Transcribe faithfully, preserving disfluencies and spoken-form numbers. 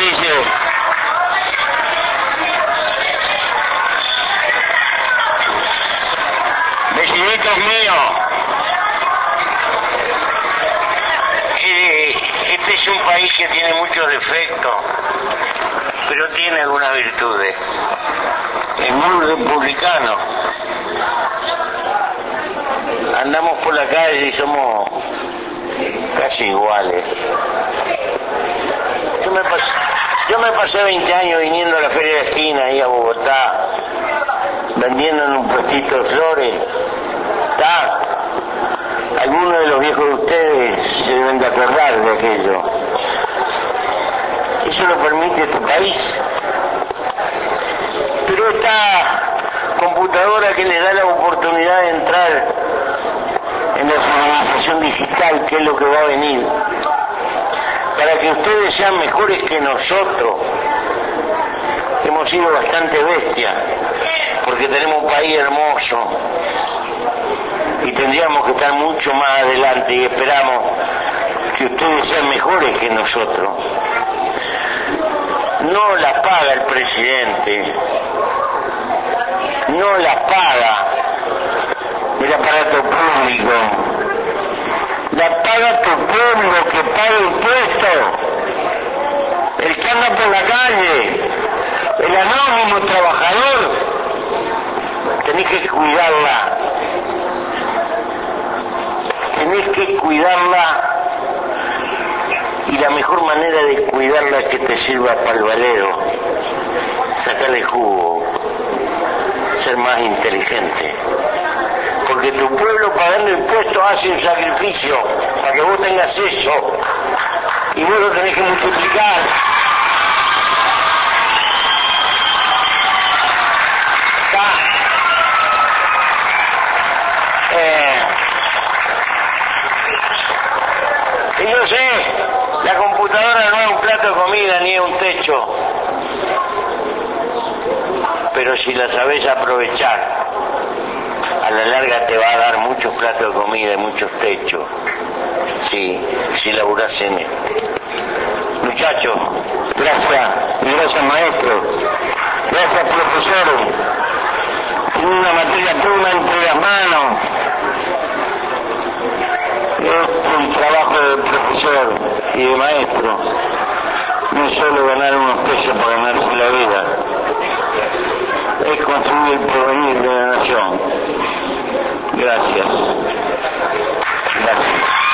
dice, vecinitos míos, eh, este es un país que tiene muchos defectos, pero tiene algunas virtudes. Es muy republicano. Andamos por la calle y somos casi iguales. Yo me pasé, yo me pasé veinte años viniendo a la Feria de la Esquina, ahí a Bogotá, vendiendo en un puestito de flores. ¿Está? Algunos de los viejos de ustedes se deben de acordar de aquello. Eso lo permite este país. Pero esta computadora que les da la oportunidad de entrar en la civilización digital, que es lo que va a venir, para que ustedes sean mejores que nosotros, que hemos sido bastante bestias, porque tenemos un país hermoso y tendríamos que estar mucho más adelante, y esperamos que ustedes sean mejores que nosotros. No la paga el presidente, no la paga el aparato público, la paga tu pueblo que paga impuestos, el que anda por la calle, el anónimo trabajador. Tenés que cuidarla, tenés que cuidarla, y la mejor manera de cuidarla es que te sirva para el valero, sacarle jugo, ser más inteligente, porque tu pueblo pagando impuestos hace un sacrificio para que vos tengas eso, y vos lo tenés que multiplicar. Eh, y yo sé, la computadora no es un plato de comida ni es un techo, pero si la sabés aprovechar, a la larga te va a dar muchos platos de comida y muchos techos, sí, si laburás en este. Muchachos, gracias, y gracias maestro, gracias profesor. Tiene una materia prima entre las manos. Es un trabajo de profesor y de maestro, no es solo ganar unos pesos para ganarse la vida, es construir el porvenir de la nación. Gracias. Gracias.